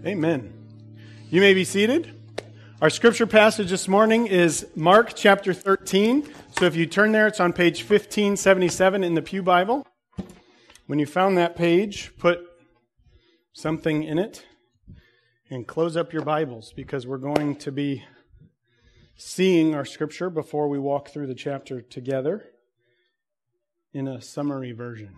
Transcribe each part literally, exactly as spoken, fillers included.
Amen. You may be seated. Our scripture passage this morning is Mark chapter thirteen. So if you turn there, it's on page fifteen seventy-seven in the Pew Bible. When you found that page, put something in it and close up your Bibles because we're going to be seeing our scripture before we walk through the chapter together in a summary version.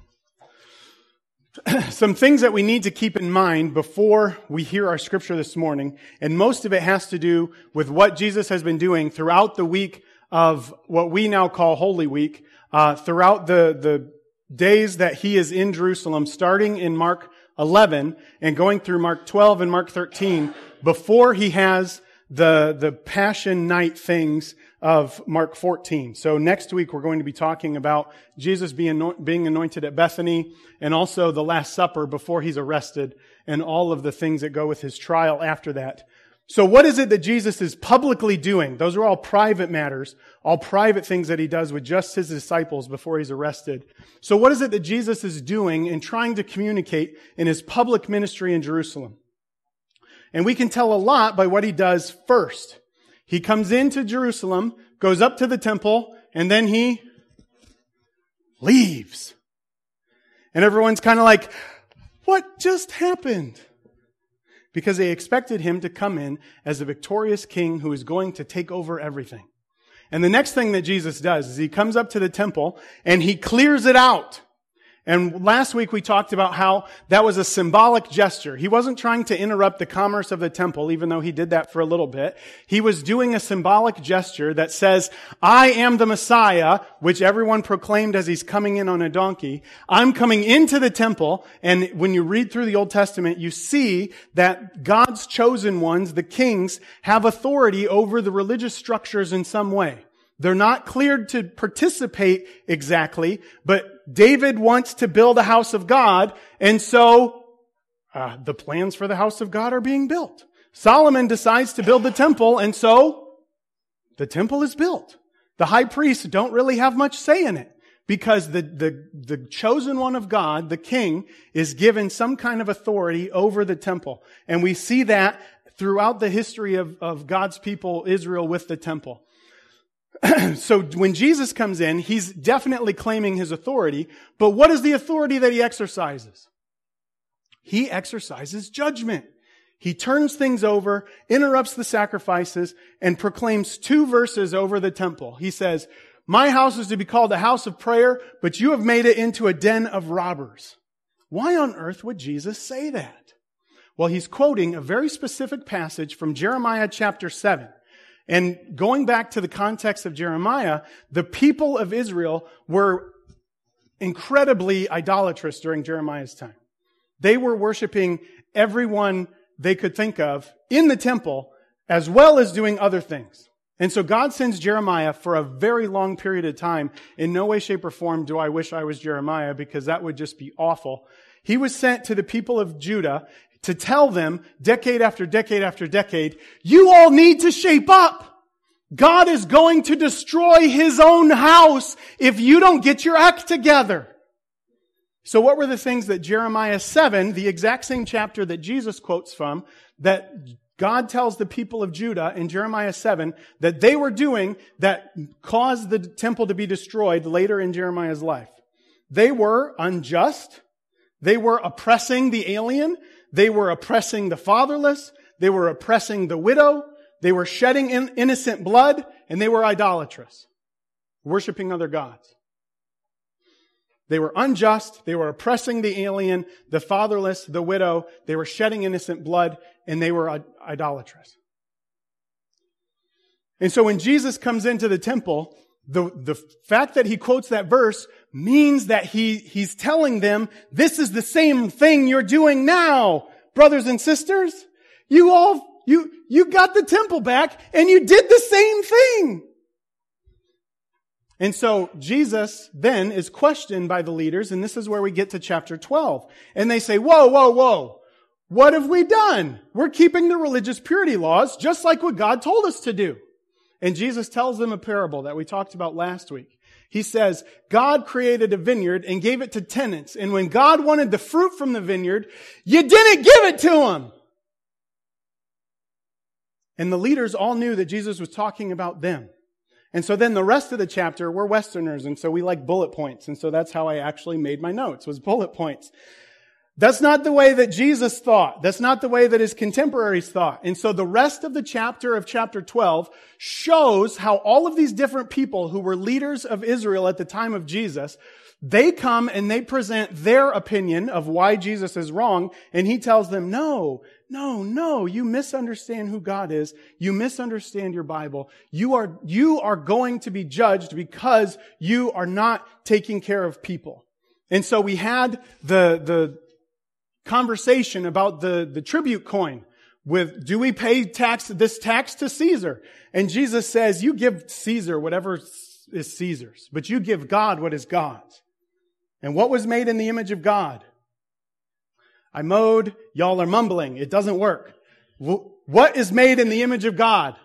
Some things that we need to keep in mind before we hear our scripture this morning, and most of it has to do with what Jesus has been doing throughout the week of what we now call Holy Week, uh, throughout the, the days that he is in Jerusalem, starting in Mark eleven and going through Mark twelve and Mark thirteen, before he has the, the Passion Night things of Mark fourteen. So next week we're going to be talking about Jesus being being anointed at Bethany and also the Last Supper before he's arrested and all of the things that go with his trial after that. So what is it that Jesus is publicly doing? Those are all private matters, all private things that he does with just his disciples before he's arrested. So what is it that Jesus is doing and trying to communicate in his public ministry in Jerusalem? And we can tell a lot by what he does first. He comes into Jerusalem, goes up to the temple, and then he leaves. And everyone's kind of like, what just happened? Because they expected him to come in as a victorious king who is going to take over everything. And the next thing that Jesus does is he comes up to the temple and he clears it out. And last week we talked about how that was a symbolic gesture. He wasn't trying to interrupt the commerce of the temple, even though he did that for a little bit. He was doing a symbolic gesture that says, I am the Messiah, which everyone proclaimed as he's coming in on a donkey. I'm coming into the temple, and when you read through the Old Testament, you see that God's chosen ones, the kings, have authority over the religious structures in some way. They're not cleared to participate exactly, but David wants to build a house of God, and so uh, the plans for the house of God are being built. Solomon decides to build the temple, and so the temple is built. The high priests don't really have much say in it because the, the, the chosen one of God, the king, is given some kind of authority over the temple. And we see that throughout the history of, of God's people, Israel, with the temple. So when Jesus comes in, he's definitely claiming his authority, but what is the authority that he exercises? He exercises judgment. He turns things over, interrupts the sacrifices, and proclaims two verses over the temple. He says, my house is to be called a house of prayer, but you have made it into a den of robbers. Why on earth would Jesus say that? Well, he's quoting a very specific passage from Jeremiah chapter seven. And going back to the context of Jeremiah, the people of Israel were incredibly idolatrous during Jeremiah's time. They were worshiping everyone they could think of in the temple, as well as doing other things. And so God sends Jeremiah for a very long period of time. In no way, shape, or form do I wish I was Jeremiah, because that would just be awful. He was sent to the people of Judah to tell them, decade after decade after decade, you all need to shape up. God is going to destroy his own house if you don't get your act together. So what were the things that Jeremiah seven, the exact same chapter that Jesus quotes from, that God tells the people of Judah in Jeremiah seven that they were doing that caused the temple to be destroyed later in Jeremiah's life? They were unjust. They were oppressing the alien. They were oppressing the fatherless. They were oppressing the widow. They were shedding in innocent blood, and they were idolatrous, worshiping other gods. They were unjust. They were oppressing the alien, the fatherless, the widow. They were shedding innocent blood, and they were idolatrous. And so when Jesus comes into the temple, the, the fact that he quotes that verse means that he, he's telling them, this is the same thing you're doing now, brothers and sisters. You all, you, you got the temple back and you did the same thing. And so Jesus then is questioned by the leaders, and this is where we get to chapter twelve. And they say, whoa, whoa, whoa. What have we done? We're keeping the religious purity laws just like what God told us to do. And Jesus tells them a parable that we talked about last week. He says, God created a vineyard and gave it to tenants. And when God wanted the fruit from the vineyard, you didn't give it to him. And the leaders all knew that Jesus was talking about them. And so then the rest of the chapter, we're Westerners, and so we like bullet points. And so that's how I actually made my notes, was bullet points. That's not the way that Jesus thought. That's not the way that his contemporaries thought. And so the rest of the chapter of chapter twelve shows how all of these different people who were leaders of Israel at the time of Jesus, they come and they present their opinion of why Jesus is wrong, and he tells them, no, no, no, you misunderstand who God is. You misunderstand your Bible. You are, you are going to be judged because you are not taking care of people. And so we had the, the conversation about the, the tribute coin with, do we pay tax, this tax to Caesar? And Jesus says, you give Caesar whatever is Caesar's, but you give God what is God's. And what was made in the image of God? I mowed, y'all are mumbling. It doesn't work. What is made in the image of God?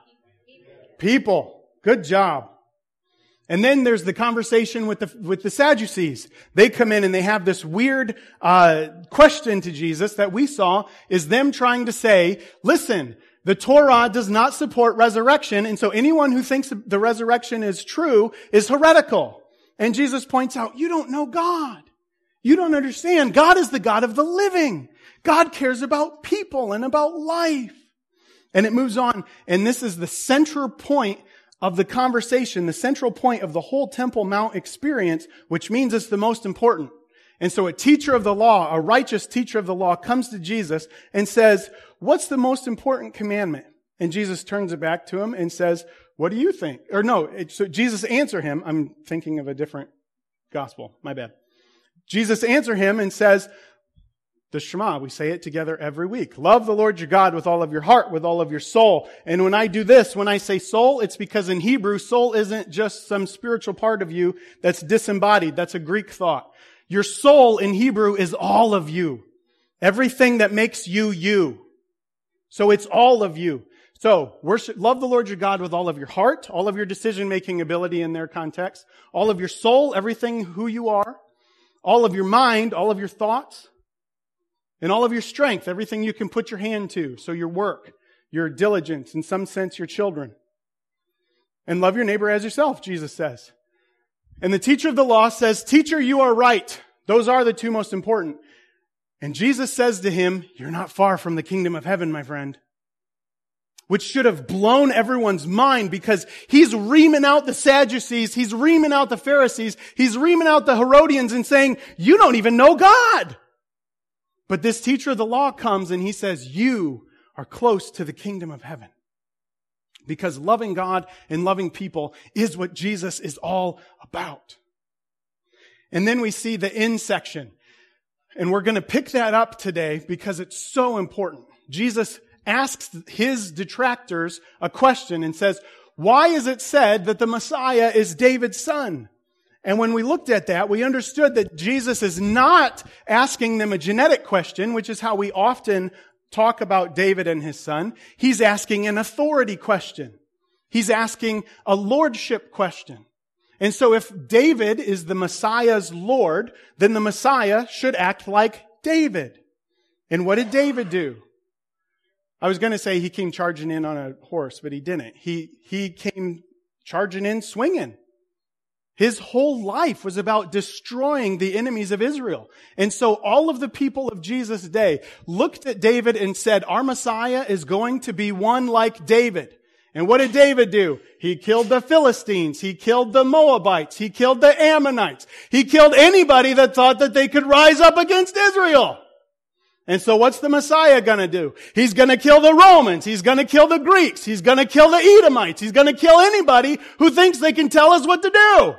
People. Good job. And then there's the conversation with the with the Sadducees. They come in and they have this weird uh question to Jesus that we saw is them trying to say, listen, the Torah does not support resurrection, and so anyone who thinks the resurrection is true is heretical. And Jesus points out, you don't know God. You don't understand. God is the God of the living. God cares about people and about life. And it moves on. And this is the central point of the conversation, the central point of the whole Temple Mount experience, which means it's the most important. And so a teacher of the law, a righteous teacher of the law, comes to Jesus and says, what's the most important commandment? And Jesus turns it back to him and says, what do you think? Or no, it, so Jesus answer him. I'm thinking of a different gospel. My bad. Jesus answer him and says, the Shema, we say it together every week. Love the Lord your God with all of your heart, with all of your soul. And when I do this, when I say soul, it's because in Hebrew, soul isn't just some spiritual part of you that's disembodied. That's a Greek thought. Your soul in Hebrew is all of you. Everything that makes you, you. So it's all of you. So worship, love the Lord your God with all of your heart, all of your decision-making ability in their context, all of your soul, everything who you are, all of your mind, all of your thoughts, and all of your strength, everything you can put your hand to. So your work, your diligence, in some sense your children. And love your neighbor as yourself, Jesus says. And the teacher of the law says, teacher, you are right. Those are the two most important. And Jesus says to him, you're not far from the kingdom of heaven, my friend. Which should have blown everyone's mind because he's reaming out the Sadducees, he's reaming out the Pharisees, he's reaming out the Herodians and saying, you don't even know God. But this teacher of the law comes and he says, you are close to the kingdom of heaven. Because loving God and loving people is what Jesus is all about. And then we see the in section. And we're going to pick that up today because it's so important. Jesus asks his detractors a question and says, why is it said that the Messiah is David's son? And when we looked at that, we understood that Jesus is not asking them a genetic question, which is how we often talk about David and his son. He's asking an authority question. He's asking a lordship question. And so if David is the Messiah's Lord, then the Messiah should act like David. And what did David do? I was going to say he came charging in on a horse, but he didn't. He, he came charging in swinging. His whole life was about destroying the enemies of Israel. And so all of the people of Jesus' day looked at David and said, our Messiah is going to be one like David. And what did David do? He killed the Philistines. He killed the Moabites. He killed the Ammonites. He killed anybody that thought that they could rise up against Israel. And so what's the Messiah gonna do? He's gonna kill the Romans. He's gonna kill the Greeks. He's gonna kill the Edomites. He's gonna kill anybody who thinks they can tell us what to do.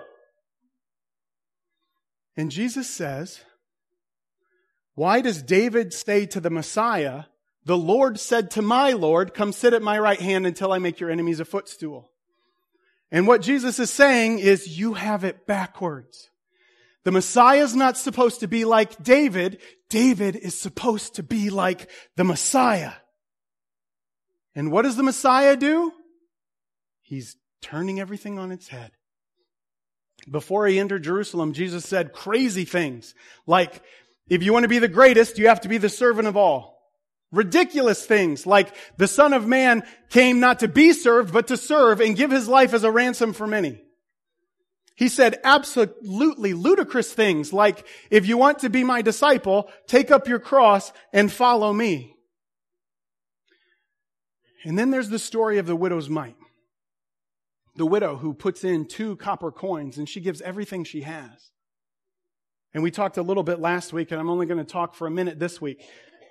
And Jesus says, why does David say to the Messiah, the Lord said to my Lord, come sit at my right hand until I make your enemies a footstool? And what Jesus is saying is, you have it backwards. The Messiah is not supposed to be like David. David is supposed to be like the Messiah. And what does the Messiah do? He's turning everything on its head. Before he entered Jerusalem, Jesus said crazy things like, if you want to be the greatest, you have to be the servant of all. Ridiculous things like the Son of Man came not to be served, but to serve and give his life as a ransom for many. He said absolutely ludicrous things like, if you want to be my disciple, take up your cross and follow me. And then there's the story of the widow's mite. The widow who puts in two copper coins and she gives everything she has. And we talked a little bit last week, and I'm only going to talk for a minute this week.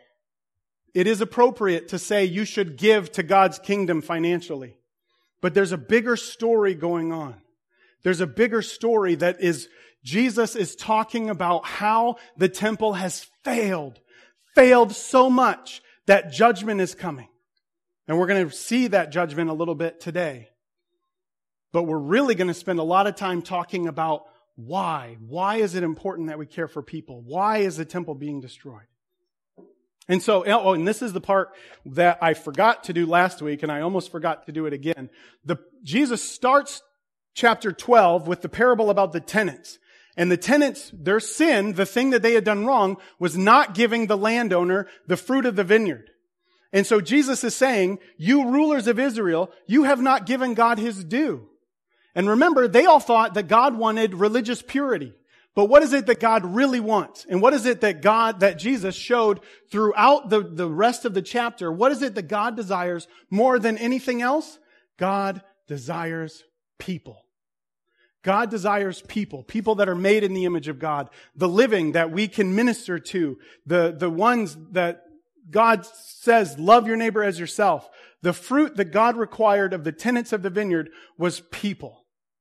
It is appropriate to say you should give to God's kingdom financially. But there's a bigger story going on. There's a bigger story that is, Jesus is talking about how the temple has failed. Failed so much that judgment is coming. And we're going to see that judgment a little bit today. But we're really going to spend a lot of time talking about why. Why is it important that we care for people? Why is the temple being destroyed? And so, oh, and this is the part that I forgot to do last week, and I almost forgot to do it again. The, Jesus starts chapter twelve with the parable about the tenants. And the tenants, their sin, the thing that they had done wrong, was not giving the landowner the fruit of the vineyard. And so Jesus is saying, you rulers of Israel, you have not given God his due. And remember, they all thought that God wanted religious purity. But what is it that God really wants? And what is it that God, that Jesus showed throughout the, the rest of the chapter? What is it that God desires more than anything else? God desires people. God desires people, people that are made in the image of God, the living that we can minister to, the, the ones that God says, love your neighbor as yourself. The fruit that God required of the tenants of the vineyard was people.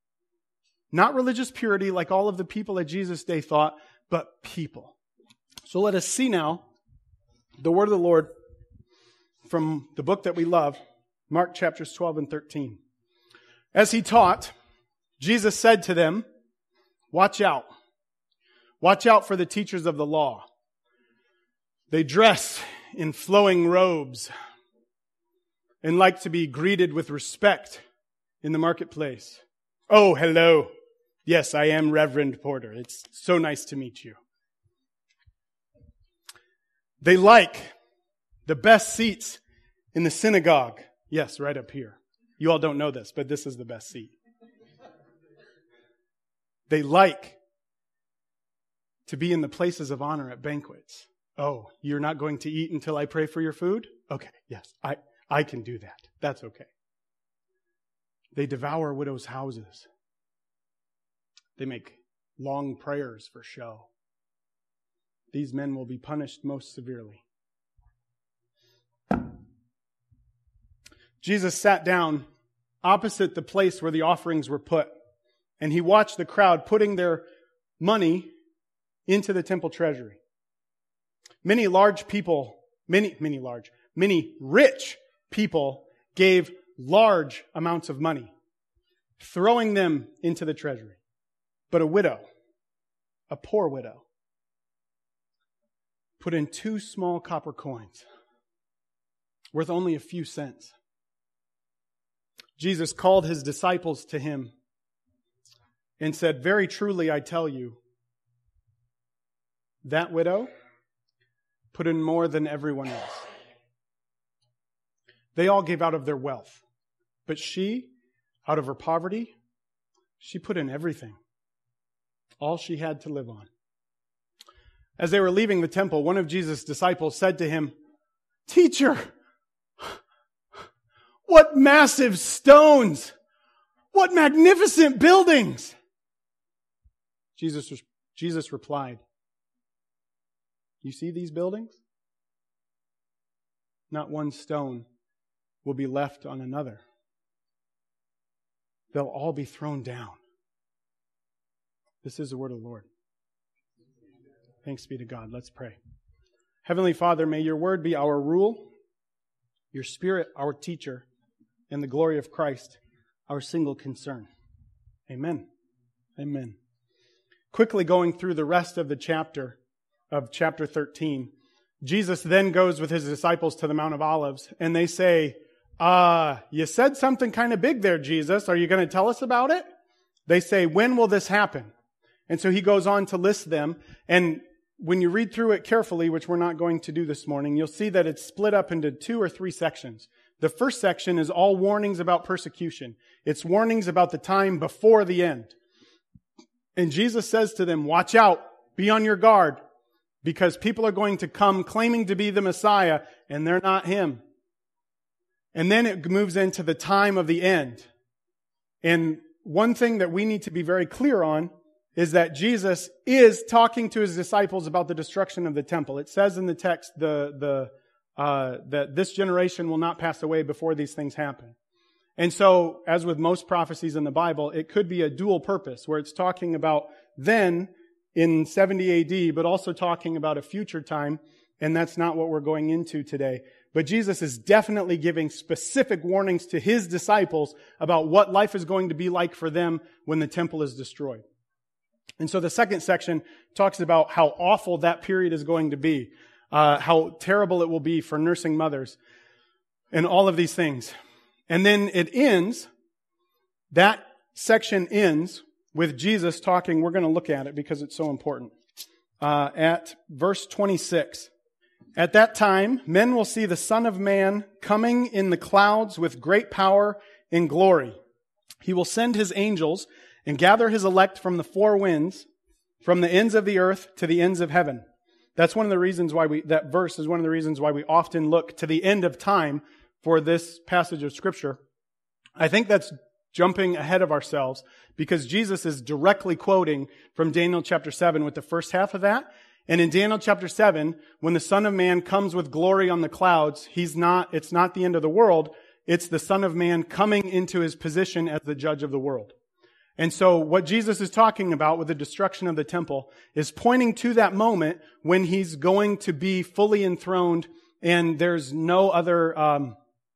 Not religious purity like all of the people at Jesus' day thought, but people. So let us see now the word of the Lord from the book that we love, Mark chapters twelve and thirteen. As he taught, Jesus said to them, watch out. Watch out for the teachers of the law. They dress in flowing robes and like to be greeted with respect in the marketplace. Oh, hello. Yes, I am Reverend Porter. It's so nice to meet you. They like the best seats in the synagogue. Yes, right up here. You all don't know this, but this is the best seat. They like to be in the places of honor at banquets. Oh, you're not going to eat until I pray for your food? Okay, yes, I, I can do that. That's okay. They devour widows' houses. They make long prayers for show. These men will be punished most severely. Jesus sat down opposite the place where the offerings were put, and he watched the crowd putting their money into the temple treasury. Many large people, many, many large, many rich people gave large amounts of money, throwing them into the treasury. But a widow, a poor widow, put in two small copper coins, worth only a few cents. Jesus called his disciples to him and said, very truly I tell you, that widow put in more than everyone else. They all gave out of their wealth, but she, out of her poverty, she put in everything. All she had to live on. As they were leaving the temple, one of Jesus' disciples said to him, Teacher, what massive stones! What magnificent buildings! Jesus, Jesus replied, you see these buildings? Not one stone will be left on another. They'll all be thrown down. This is the word of the Lord. Thanks be to God. Let's pray. Heavenly Father, may your word be our rule, your Spirit our teacher, and the glory of Christ our single concern. Amen. Amen. Quickly going through the rest of the chapter, of chapter thirteen, Jesus then goes with his disciples to the Mount of Olives, and they say, uh, you said something kind of big there, Jesus. Are you going to tell us about it? They say, when will this happen? And so he goes on to list them. And when you read through it carefully, which we're not going to do this morning, you'll see that it's split up into two or three sections. The first section is all warnings about persecution. It's warnings about the time before the end. And Jesus says to them, watch out, be on your guard, because people are going to come claiming to be the Messiah, and they're not him. And then it moves into the time of the end. And one thing that we need to be very clear on is that Jesus is talking to his disciples about the destruction of the temple. It says in the text the, the, uh, that this generation will not pass away before these things happen. And so, as with most prophecies in the Bible, it could be a dual purpose, where it's talking about then in seventy A D, but also talking about a future time, and that's not what we're going into today. But Jesus is definitely giving specific warnings to his disciples about what life is going to be like for them when the temple is destroyed. And so the second section talks about how awful that period is going to be, uh, how terrible it will be for nursing mothers, and all of these things. And then it ends, that section ends with Jesus talking, we're going to look at it because it's so important, uh, at verse twenty-six. At that time, men will see the Son of Man coming in the clouds with great power and glory. He will send his angels and gather his elect from the four winds, from the ends of the earth to the ends of heaven. That's one of the reasons why we, that verse is one of the reasons why we often look to the end of time for this passage of Scripture. I think that's jumping ahead of ourselves because Jesus is directly quoting from Daniel chapter seven with the first half of that. And in Daniel chapter seven, when the Son of Man comes with glory on the clouds, he's not, it's not the end of the world. It's the Son of Man coming into his position as the judge of the world. And so what Jesus is talking about with the destruction of the temple is pointing to that moment when he's going to be fully enthroned and there's no other, um,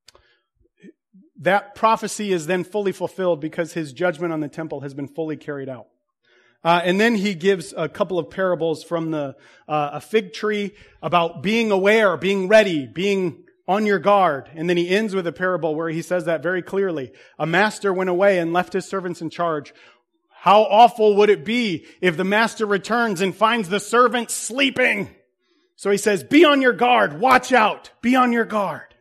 that prophecy is then fully fulfilled because his judgment on the temple has been fully carried out. Uh, and then he gives a couple of parables from the uh, a fig tree about being aware, being ready, being on your guard. And then he ends with a parable where he says that very clearly. A master went away and left his servants in charge. How awful would it be if the master returns and finds the servant sleeping? So he says, be on your guard, watch out, be on your guard.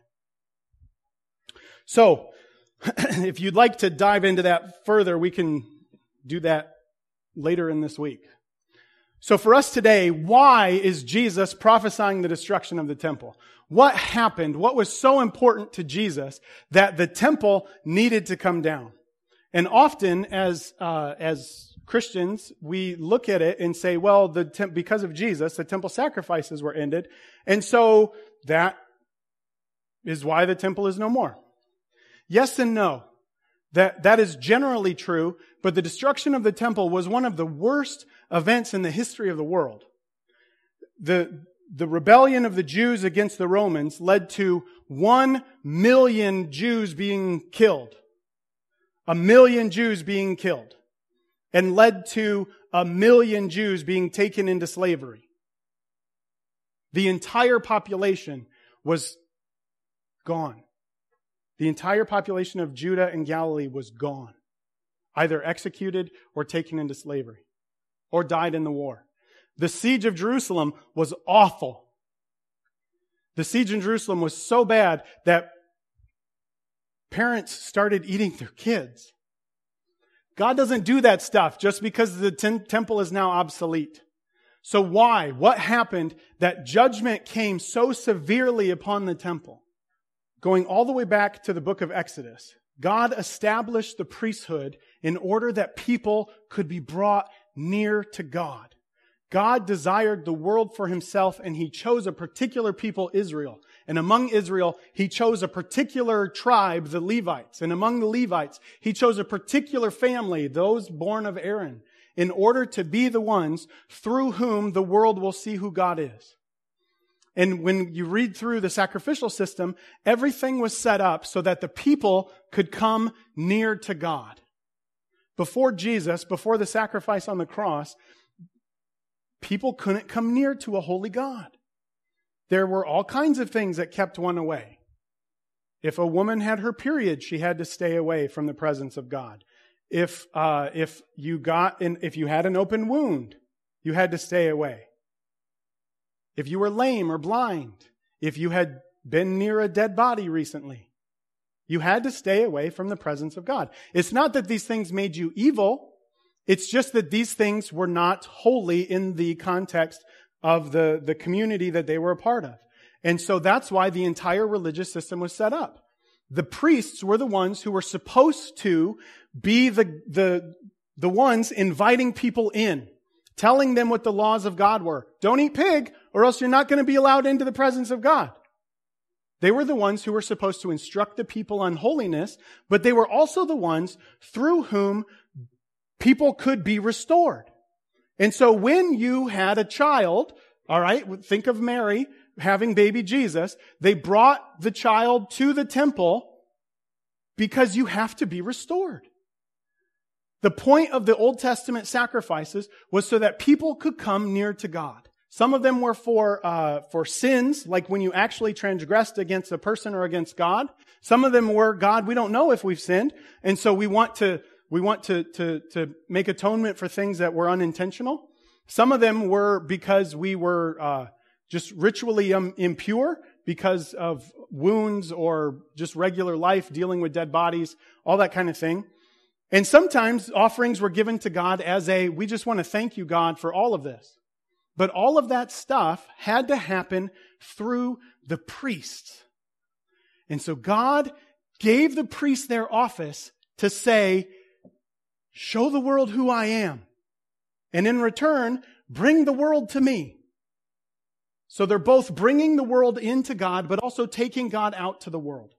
So, if you'd like to dive into that further, we can do that later in this week. So for us today, why is Jesus prophesying the destruction of the temple? What happened? What was so important to Jesus that the temple needed to come down? And often as uh, as Christians, we look at it and say, well, the temp- because of Jesus, the temple sacrifices were ended. And so that is why the temple is no more. Yes and no. That, that is generally true, but the destruction of the temple was one of the worst events in the history of the world. The, the rebellion of the Jews against the Romans led to one million Jews being killed. A million Jews being killed. And led to a million Jews being taken into slavery. The entire population was gone. The entire population of Judah and Galilee was gone. Either executed or taken into slavery. Or died in the war. The siege of Jerusalem was awful. The siege in Jerusalem was so bad that parents started eating their kids. God doesn't do that stuff just because the tem- temple is now obsolete. So why? What happened that judgment came so severely upon the temple? Going all the way back to the book of Exodus, God established the priesthood in order that people could be brought near to God. God desired the world for himself, and he chose a particular people, Israel. And among Israel, he chose a particular tribe, the Levites. And among the Levites, he chose a particular family, those born of Aaron, in order to be the ones through whom the world will see who God is. And when you read through the sacrificial system, everything was set up so that the people could come near to God. Before Jesus, before the sacrifice on the cross, people couldn't come near to a holy God. There were all kinds of things that kept one away. If a woman had her period, she had to stay away from the presence of God. If uh, if you got in, if you had an open wound, you had to stay away. if you were lame or blind, if you had been near a dead body recently, you had to stay away from the presence of God. It's not that these things made you evil. It's just that these things were not holy in the context of the, the community that they were a part of. And so that's why the entire religious system was set up. The priests were the ones who were supposed to be the, the, the ones inviting people in, telling them what the laws of God were. Don't eat pig, or else you're not going to be allowed into the presence of God. They were the ones who were supposed to instruct the people on holiness, but they were also the ones through whom people could be restored. And so when you had a child, all right, think of Mary having baby Jesus, they brought the child to the temple because you have to be restored. The point of the Old Testament sacrifices was so that people could come near to God. Some of them were for uh, for sins, like when you actually transgressed against a person or against God. Some of them were, God, we don't know if we've sinned, and so we want to we want to to to make atonement for things that were unintentional. Some of them were because we were uh, just ritually um, impure because of wounds or just regular life, dealing with dead bodies, all that kind of thing. And sometimes offerings were given to God as a, we just want to thank you, God, for all of this. But all of that stuff had to happen through the priests. And so God gave the priests their office to say, show the world who I am. And in return, bring the world to me. So they're both bringing the world into God, but also taking God out to the world.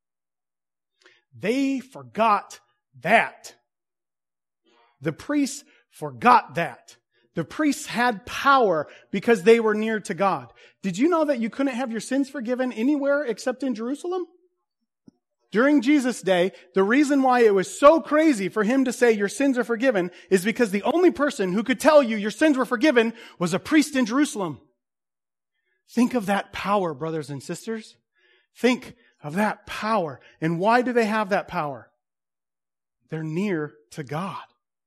They forgot that. The priests forgot that. The priests had power because they were near to God. Did you know that you couldn't have your sins forgiven anywhere except in Jerusalem? During Jesus' day, the reason why it was so crazy for him to say your sins are forgiven is because the only person who could tell you your sins were forgiven was a priest in Jerusalem. Think of that power, brothers and sisters. Think of that power. And why do they have that power? They're near to God.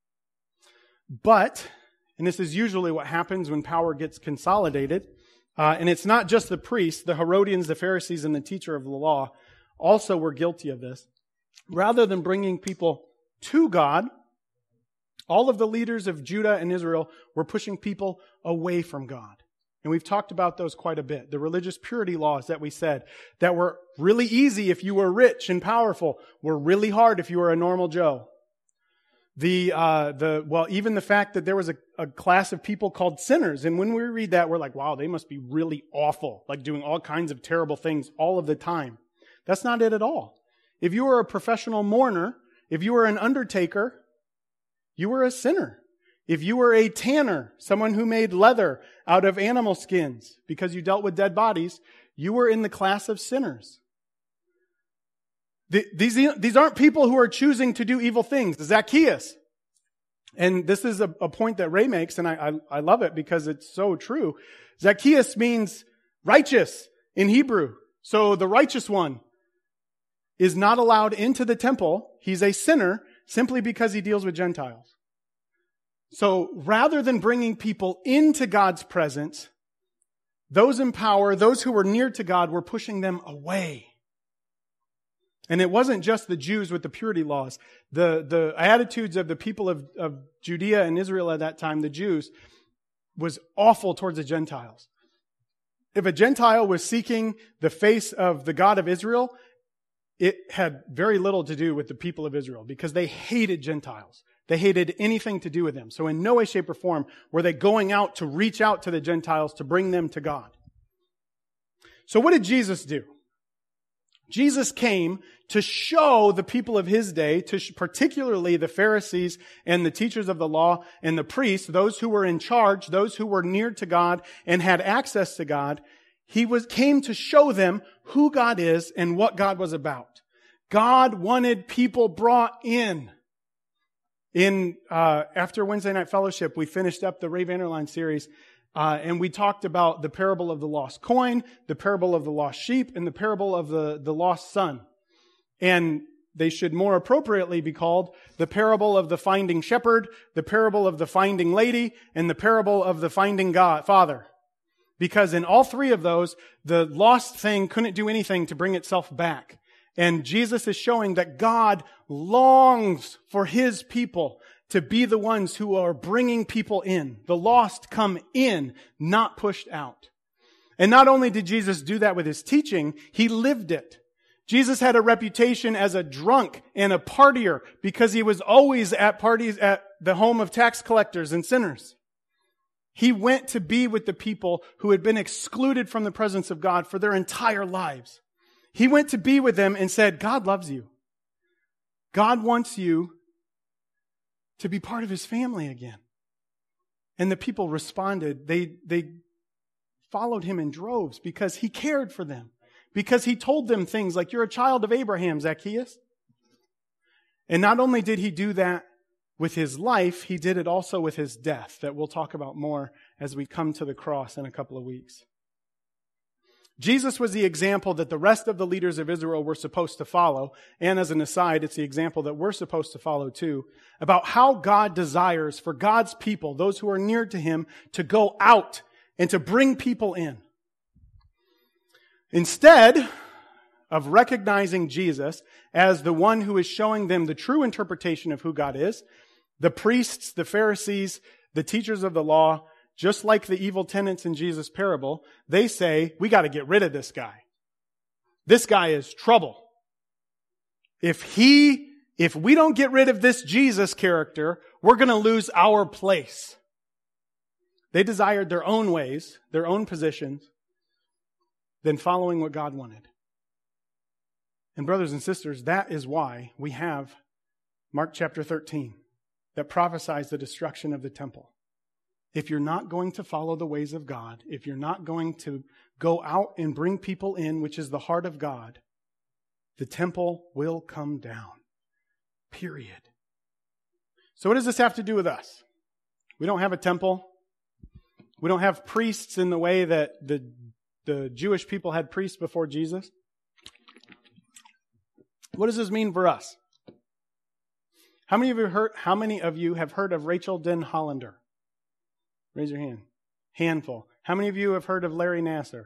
But, and this is usually what happens when power gets consolidated, uh, and it's not just the priests, the Herodians, the Pharisees, and the teacher of the law also were guilty of this. Rather than bringing people to God, all of the leaders of Judah and Israel were pushing people away from God. And we've talked about those quite a bit. The religious purity laws that we said that were really easy if you were rich and powerful, were really hard if you were a normal Joe. The, uh, the, well, even the fact that there was a, a class of people called sinners. And when we read that, we're like, wow, they must be really awful, like doing all kinds of terrible things all of the time. That's not it at all. If you were a professional mourner, if you were an undertaker, you were a sinner. If you were a tanner, someone who made leather out of animal skins because you dealt with dead bodies, you were in the class of sinners. These, these aren't people who are choosing to do evil things. Zacchaeus. And this is a, a point that Ray makes, and I, I, I love it because it's so true. Zacchaeus means righteous in Hebrew. So the righteous one is not allowed into the temple. He's a sinner simply because he deals with Gentiles. So rather than bringing people into God's presence, those in power, those who were near to God, were pushing them away. And it wasn't just the Jews with the purity laws. The, the attitudes of the people of, of Judea and Israel at that time, the Jews, was awful towards the Gentiles. If a Gentile was seeking the face of the God of Israel, it had very little to do with the people of Israel because they hated Gentiles. They hated anything to do with them. So in no way, shape, or form were they going out to reach out to the Gentiles to bring them to God. So what did Jesus do? Jesus came to show the people of his day, to sh- particularly the Pharisees and the teachers of the law and the priests, those who were in charge, those who were near to God and had access to God. He was came to show them who God is and what God was about. God wanted people brought in. In uh, after Wednesday Night Fellowship, we finished up the Ray Vander Laan series, uh, and we talked about the parable of the lost coin, the parable of the lost sheep, and the parable of the, the lost son. And they should more appropriately be called the parable of the finding shepherd, the parable of the finding lady, and the parable of the finding God, father. Because in all three of those, the lost thing couldn't do anything to bring itself back. And Jesus is showing that God longs for His people to be the ones who are bringing people in. The lost come in, not pushed out. And not only did Jesus do that with His teaching, He lived it. Jesus had a reputation as a drunk and a partier because He was always at parties at the home of tax collectors and sinners. He went to be with the people who had been excluded from the presence of God for their entire lives. He went to be with them and said, God loves you. God wants you to be part of His family again. And the people responded. They, they followed Him in droves because He cared for them. Because He told them things like, you're a child of Abraham, Zacchaeus. And not only did He do that with His life, He did it also with His death, that we'll talk about more as we come to the cross in a couple of weeks. Jesus was the example that the rest of the leaders of Israel were supposed to follow. And as an aside, it's the example that we're supposed to follow too, about how God desires for God's people, those who are near to Him, to go out and to bring people in. Instead of recognizing Jesus as the one who is showing them the true interpretation of who God is, the priests, the Pharisees, the teachers of the law, just like the evil tenants in Jesus' parable, they say, we got to get rid of this guy. This guy is trouble. If he, if we don't get rid of this Jesus character, we're going to lose our place. They desired their own ways, their own positions, than following what God wanted. And brothers and sisters, that is why we have Mark chapter thirteen that prophesies the destruction of the temple. If you're not going to follow the ways of God, if you're not going to go out and bring people in, which is the heart of God, the temple will come down. Period. So what does this have to do with us? We don't have a temple. We don't have priests in the way that the, the Jewish people had priests before Jesus. What does this mean for us? How many of you heard, how many of you have heard of Rachel Den Hollander? Raise your hand. Handful. How many of you have heard of Larry Nassar?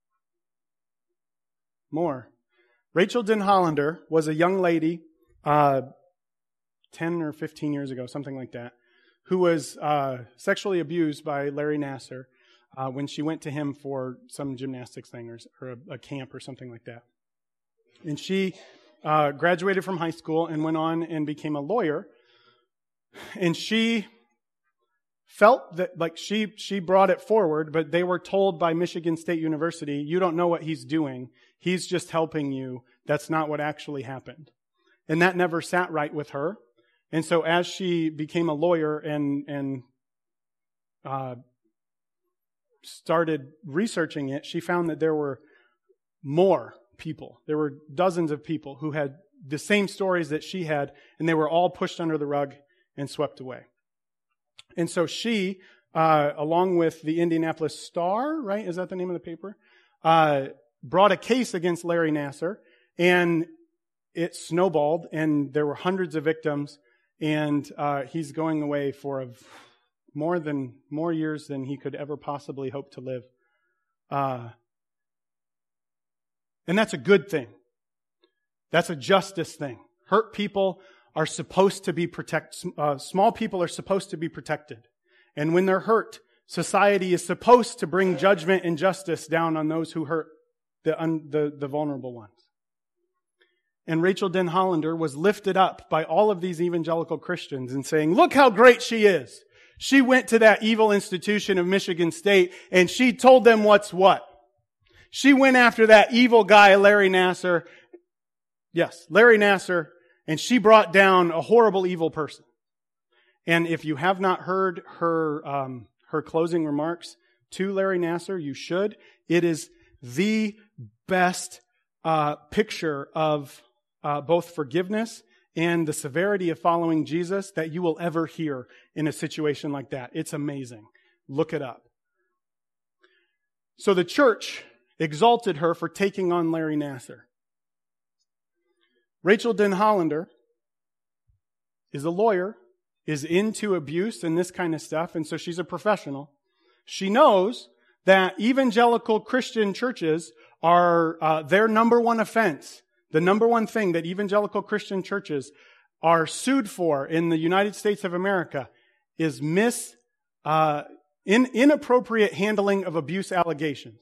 More. Rachel Den Hollander was a young lady, uh, ten or fifteen years ago, something like that, who was uh, sexually abused by Larry Nassar uh, when she went to him for some gymnastics thing or, or a, a camp or something like that. And she uh, graduated from high school and went on and became a lawyer. And she felt that, like, she she brought it forward, but they were told by Michigan State University, you don't know what he's doing. He's just helping you. That's not what actually happened. And that never sat right with her. And so as she became a lawyer and and uh, started researching it, she found that there were more people. There were dozens of people who had the same stories that she had, and they were all pushed under the rug and swept away. And so she, uh, along with the Indianapolis Star, right? Is that the name of the paper? Uh, brought a case against Larry Nassar, and it snowballed, and there were hundreds of victims, and uh, he's going away for a, more than more years than he could ever possibly hope to live. Uh, and that's a good thing. That's a justice thing. Hurt people are supposed to be protected. Uh, small people are supposed to be protected. And when they're hurt, society is supposed to bring judgment and justice down on those who hurt the, un, the, the vulnerable ones. And Rachel Den Hollander was lifted up by all of these evangelical Christians and saying, look how great she is. She went to that evil institution of Michigan State and she told them what's what. She went after that evil guy, Larry Nassar. Yes, Larry Nassar. And she brought down a horrible, evil person. And if you have not heard her um, her closing remarks to Larry Nassar, you should. It is the best uh, picture of uh, both forgiveness and the severity of following Jesus that you will ever hear in a situation like that. It's amazing. Look it up. So the church exalted her for taking on Larry Nassar. Rachel Den Hollander is a lawyer, is into abuse and this kind of stuff, and so she's a professional. She knows that evangelical Christian churches are, uh, their number one offense, the number one thing that evangelical Christian churches are sued for in the United States of America is mis, uh, in, inappropriate handling of abuse allegations.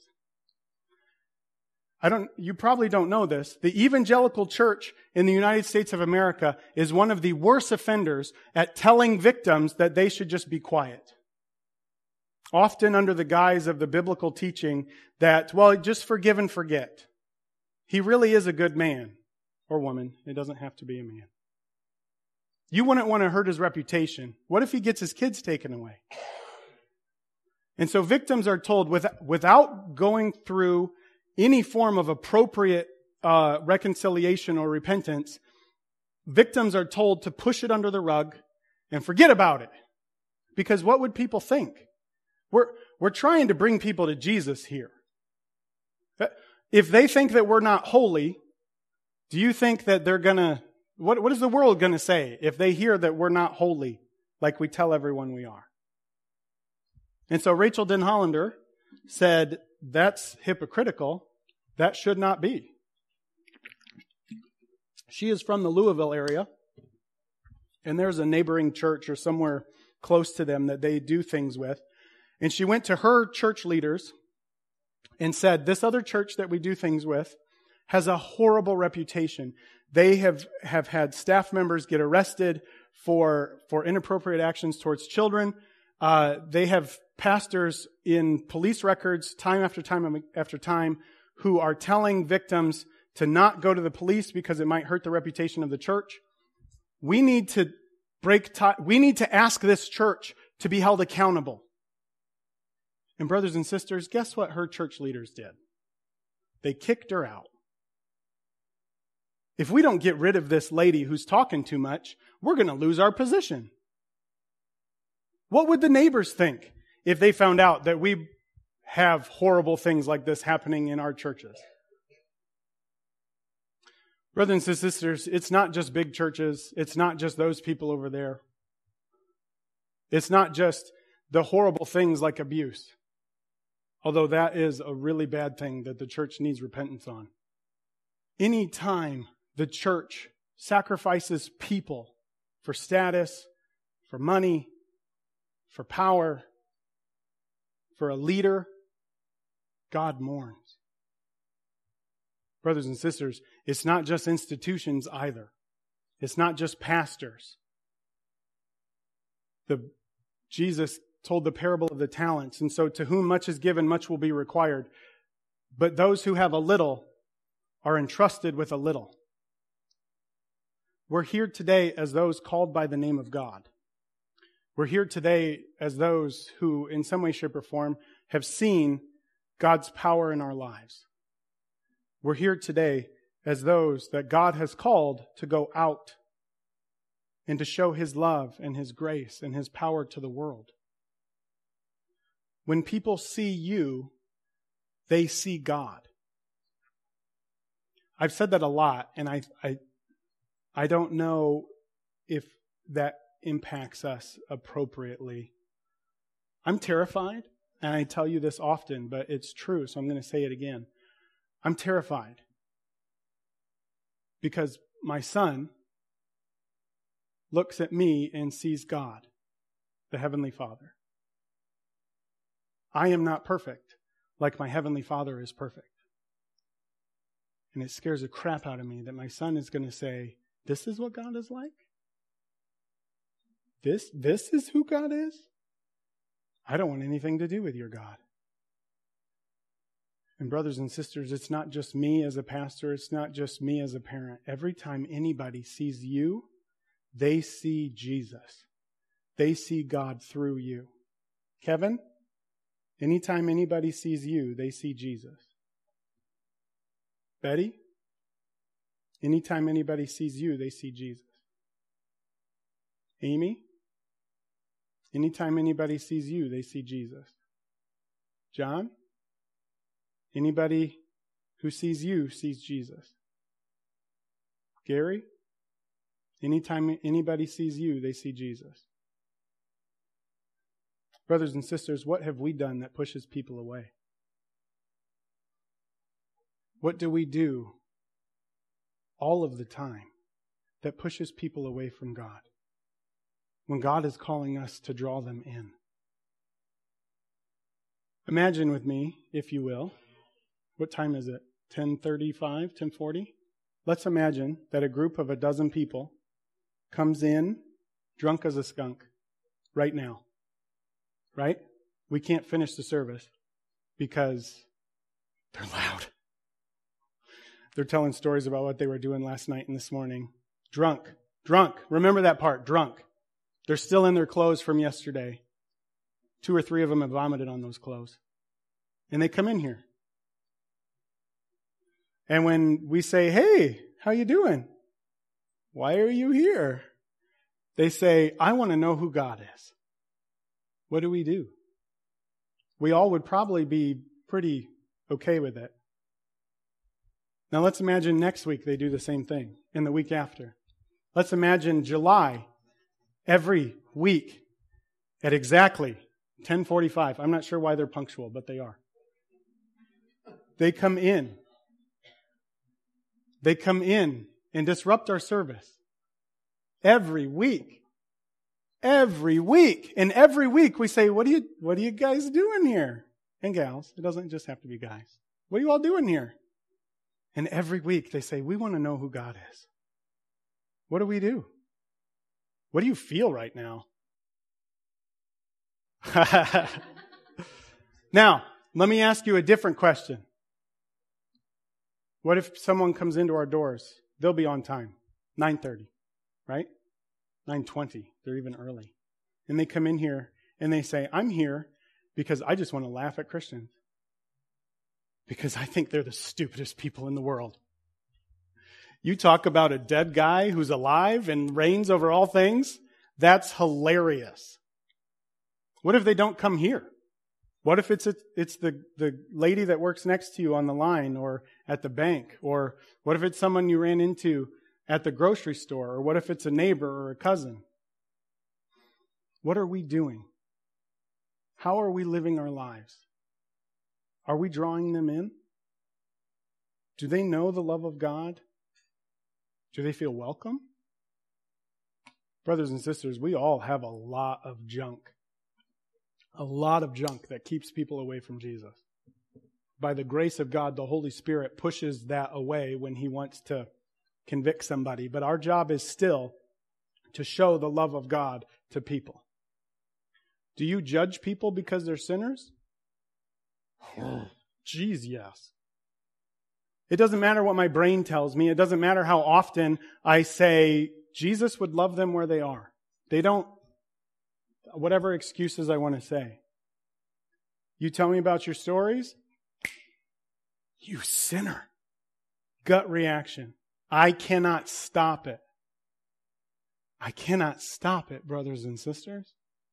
I don't, you probably don't know this. The evangelical church in the United States of America is one of the worst offenders at telling victims that they should just be quiet. Often under the guise of the biblical teaching that, well, just forgive and forget. He really is a good man or woman. It doesn't have to be a man. You wouldn't want to hurt his reputation. What if he gets his kids taken away? And so victims are told with, without going through any form of appropriate uh, reconciliation or repentance, victims are told to push it under the rug and forget about it. Because what would people think? We're, we're trying to bring people to Jesus here. If they think that we're not holy, do you think that they're going to, what, what is the world going to say if they hear that we're not holy like we tell everyone we are? And so Rachel Den Hollander said, that's hypocritical. That should not be. She is from the Louisville area, and there's a neighboring church or somewhere close to them that they do things with. And she went to her church leaders and said, this other church that we do things with has a horrible reputation. They have, have had staff members get arrested for, for inappropriate actions towards children. Uh, they have pastors in police records time after time after time who are telling victims to not go to the police because it might hurt the reputation of the church. We need to break tie. We need to ask this church to be held accountable. And brothers and sisters, guess what her church leaders did? They kicked her out. If we don't get rid of this lady who's talking too much, we're going to lose our position. What would the neighbors think if they found out that we have horrible things like this happening in our churches? Brothers and sisters, it's not just big churches. It's not just those people over there. It's not just the horrible things like abuse. Although that is a really bad thing that the church needs repentance on. Any time the church sacrifices people for status, for money, for power, for a leader, God mourns. Brothers and sisters, it's not just institutions either. It's not just pastors. The, Jesus told the parable of the talents, and so to whom much is given, much will be required. But those who have a little are entrusted with a little. We're here today as those called by the name of God. We're here today as those who, in some way, shape, or form, have seen God's power in our lives. We're here today as those that God has called to go out and to show His love and His grace and His power to the world. When people see you, they see God. I've said that a lot, and I, I, I don't know if that impacts us appropriately. I'm terrified, and I tell you this often, but it's true, so I'm going to say it again. I'm terrified because my son looks at me and sees God, the Heavenly Father. I am not perfect like my Heavenly Father is perfect. And it scares the crap out of me that my son is going to say, this is what God is like? This, this is who God is? I don't want anything to do with your God. And brothers and sisters, it's not just me as a pastor. It's not just me as a parent. Every time anybody sees you, they see Jesus. They see God through you. Kevin, anytime anybody sees you, they see Jesus. Betty, anytime anybody sees you, they see Jesus. Amy, anytime anybody sees you, they see Jesus. John, anybody who sees you sees Jesus. Gary, anytime anybody sees you, they see Jesus. Brothers and sisters, what have we done that pushes people away? What do we do all of the time that pushes people away from God when God is calling us to draw them in? Imagine with me, if you will, what time is it? ten thirty-five, ten forty? Let's imagine that a group of a dozen people comes in drunk as a skunk right now. Right? We can't finish the service because they're loud. They're telling stories about what they were doing last night and this morning. Drunk. Drunk. Remember that part. Drunk. They're still in their clothes from yesterday. Two or three of them have vomited on those clothes. And they come in here. And when we say, hey, how you doing? Why are you here? They say, I want to know who God is. What do we do? We all would probably be pretty okay with it. Now let's imagine next week they do the same thing, and the week after. Let's imagine July, every week, at exactly ten forty-five. I'm not sure why they're punctual, but they are. They come in. They come in and disrupt our service. Every week. Every week. And every week we say, what are you, what are you guys doing here? And gals. It doesn't just have to be guys. What are you all doing here? And every week they say, we want to know who God is. What do we do? What do you feel right now? Now, let me ask you a different question. What if someone comes into our doors? They'll be on time. nine thirty, right? nine twenty. They're even early. And they come in here and they say, I'm here because I just want to laugh at Christians. Because I think they're the stupidest people in the world. You talk about a dead guy who's alive and reigns over all things? That's hilarious. What if they don't come here? What if it's a, it's the, the lady that works next to you on the line or at the bank? Or what if it's someone you ran into at the grocery store? Or what if it's a neighbor or a cousin? What are we doing? How are we living our lives? Are we drawing them in? Do they know the love of God? Do they feel welcome? Brothers and sisters, we all have a lot of junk. A lot of junk that keeps people away from Jesus. By the grace of God, the Holy Spirit pushes that away when He wants to convict somebody. But our job is still to show the love of God to people. Do you judge people because they're sinners? Jeez, yes. It doesn't matter what my brain tells me. It doesn't matter how often I say, Jesus would love them where they are. They don't, whatever excuses I want to say. You tell me about your stories? You sinner. Gut reaction. I cannot stop it. I cannot stop it, brothers and sisters.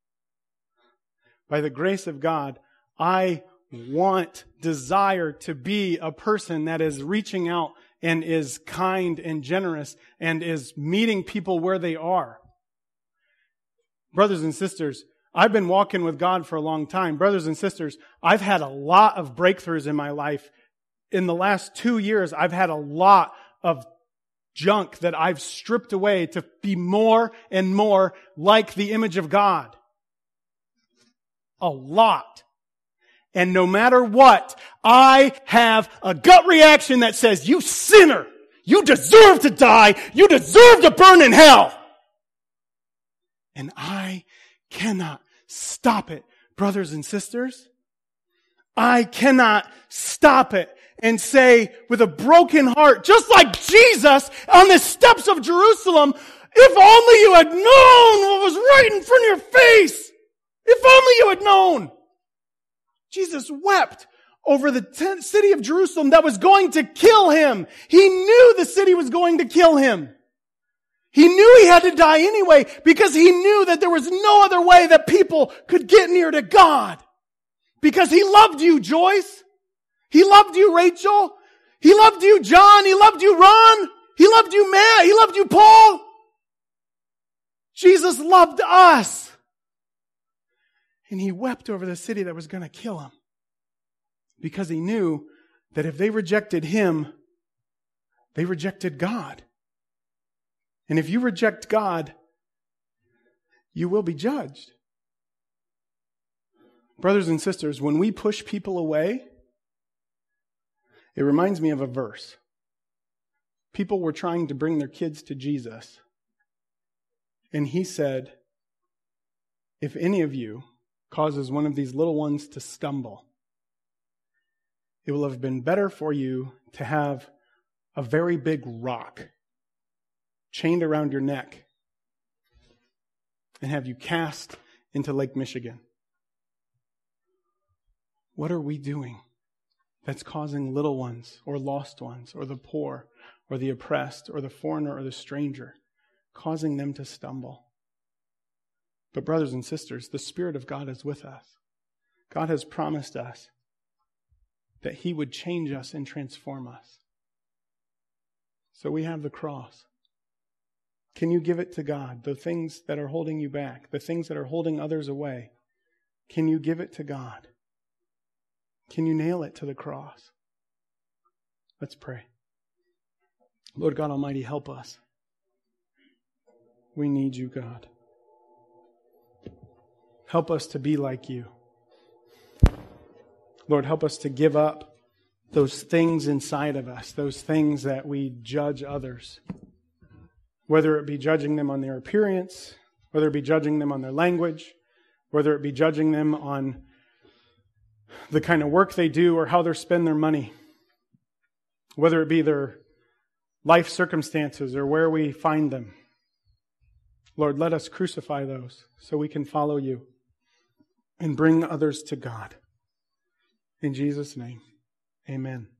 By the grace of God, I want, desire to be a person that is reaching out and is kind and generous and is meeting people where they are. Brothers and sisters, I've been walking with God for a long time. Brothers and sisters, I've had a lot of breakthroughs in my life. In the last two years, I've had a lot of junk that I've stripped away to be more and more like the image of God. A lot. And no matter what, I have a gut reaction that says, you sinner! You deserve to die! You deserve to burn in hell! And I cannot stop it, brothers and sisters. I cannot stop it and say with a broken heart, just like Jesus on the steps of Jerusalem, if only you had known what was right in front of your face! If only you had known! Jesus wept over the t- city of Jerusalem that was going to kill him. He knew the city was going to kill him. He knew he had to die anyway because he knew that there was no other way that people could get near to God. Because he loved you, Joyce. He loved you, Rachel. He loved you, John. He loved you, Ron. He loved you, Matt. He loved you, Paul. Jesus loved us. And he wept over the city that was going to kill him. Because he knew that if they rejected him, they rejected God. And if you reject God, you will be judged. Brothers and sisters, when we push people away, it reminds me of a verse. People were trying to bring their kids to Jesus. And he said, if any of you causes one of these little ones to stumble, it will have been better for you to have a very big rock chained around your neck and have you cast into Lake Michigan. What are we doing that's causing little ones or lost ones or the poor or the oppressed or the foreigner or the stranger, causing them to stumble? But brothers and sisters, the Spirit of God is with us. God has promised us that he would change us and transform us. So we have the cross. Can you give it to God? The things that are holding you back, the things that are holding others away, can you give it to God? Can you nail it to the cross? Let's pray. Lord God Almighty, help us. We need you, God. Help us to be like you. Lord, help us to give up those things inside of us, those things that we judge others. Whether it be judging them on their appearance, whether it be judging them on their language, whether it be judging them on the kind of work they do or how they spend their money, whether it be their life circumstances or where we find them. Lord, let us crucify those so we can follow you and bring others to God. In Jesus' name, amen.